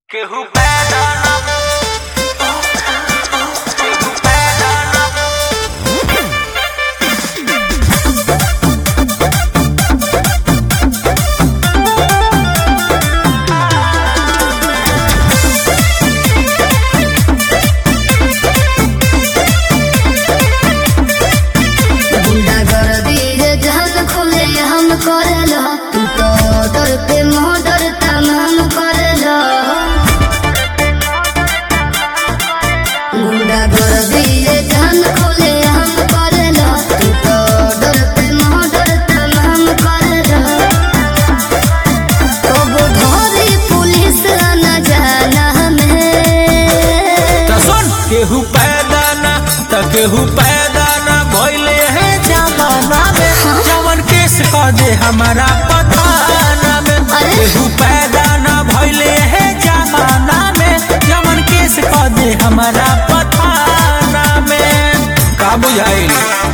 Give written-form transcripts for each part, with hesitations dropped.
केहू पैदा ना केहू पैदा ना गुंडागर्दी है जहन खोले हम करेला तू तो डर पे मोडर तमाम करेला गुंडागर्दी है जहन खोले हम करेला तू तो डर पे मोडर तमाम करेला तो वो धोरी पुलिस न जाना हमें तो सुन केहू पैदा ना तो केहू पैदा ना भइले है जमाना में जवन केस कर दे हमारा पताना में केहू पैदा ना भइले है जमाना में जवन केस कर दे हमारा पताना में का बुझाइल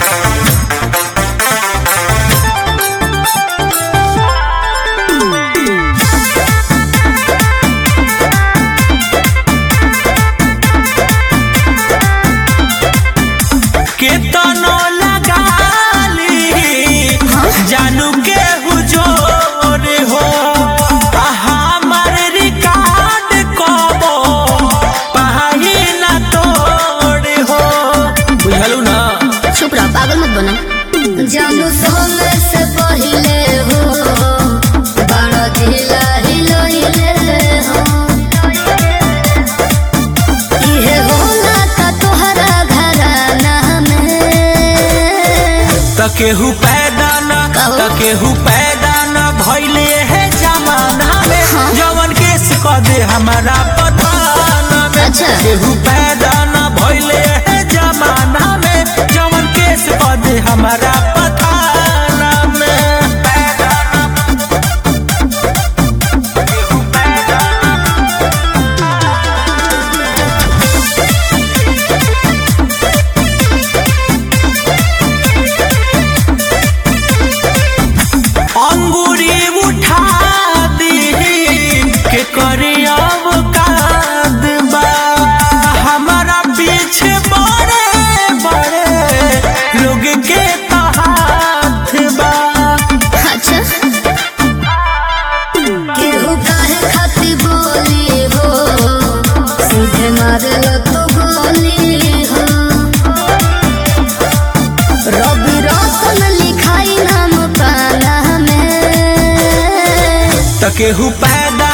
केतनो लगाली जानू के हुजूर हो हमार रिकॉर्ड कबो पहाड़ी ना तोड़ हो बुझलू ना चुप रह, पागल मत बना। जानू सोने से पहले हो बड़ा ढीला हिलोइले हो इहे होला का तोहरा घराना में केहू पैदा ना केहू पैदा ना भइले है जमाना में जवन केस कर दे हमारा पताना में अच्छा। केहू पैदा ना भइले है जमाना में जवन केस कर दे हमारा पताना में पैदा ना केहू पैदा ना अंगूरी उठा दी के करे अब कादबा हमारा पीछे बड़े बड़े लोग के हाथ बा अच्छा केहू काहे खाती बोली हो सीधे मारल तो गोली हो रवि रोशन लिखाई नाम पाना में केहू पैदा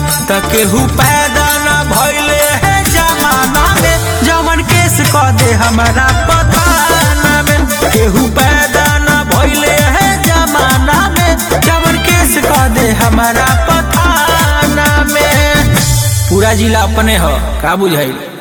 ना भइले है जमाना में जवन केस कर दे हमारा पताना में केहू पैदा ना भइले है जमाना में जवन केस कर दे हमारा पताना में पूरा जिला अपने हो का बुझाइल।